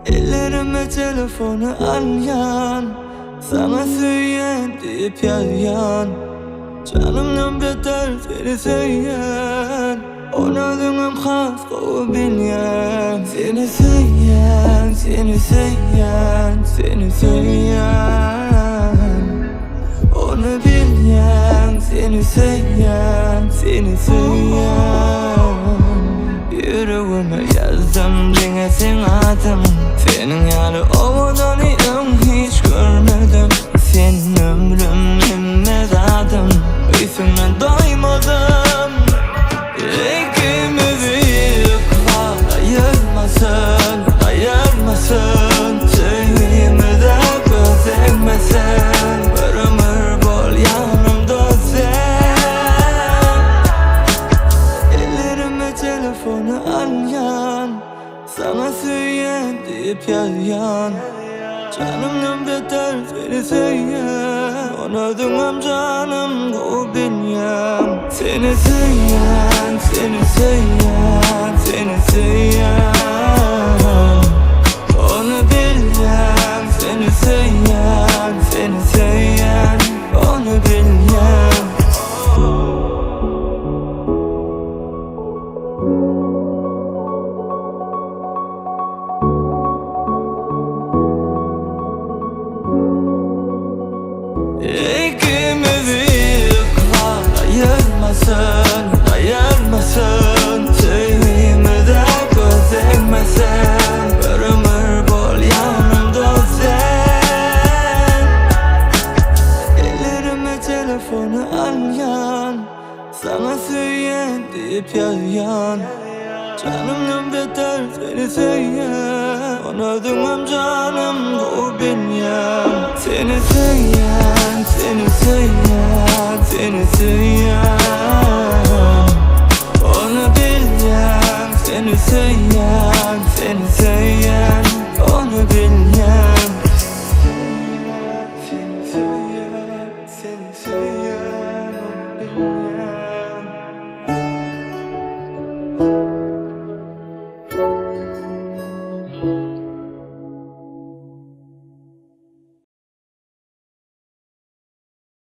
Ellerime telefonu al yan, sana söyleyen deyip yalan. Canımdan beter seni söyleyen, onadığım has kovu bilyen. Seni söyleyen, seni söyleyen, seni söyleyen. Onu bilyen, seni söyleyen, seni söyleyen. Yüreğime yazdım yine sen adım. Senin yanı olmadan hiç görmedim. Senin ömrüm mezadım, üstünden doymadım. İkimizi yıklar ayırmasın, ayırmasın. Söyleyimi de göz ekmesin. Bir ömür bol yanımda sen. Ellerime telefonu al yan, sana söyleyen deyip yalan. Canımdan beter seni söyleyen, onadığım canım o benim. Seni söyleyen, seni söyleyen, seni söyleyen. Onu bilyen, seni söyleyen, seni söyleyen. Onu bilyen. İkimizi yıklar ayırmasın, ayırmasın. Söyleyimi de göz ekmesin. Bir ömür bol yanımda sen. Ellerime telefonu al yan, sana söyleyen deyip yalan. Canımdan beter seni söyleyen, onadığım canım o benim. Seni söyleyen, seni söyleyen, seni söyleyen. Onu bilyen, seni söyleyen, seni söyleyen. Onu bilyen. Seni söyleyen, seni söyleyen, onu bilyen.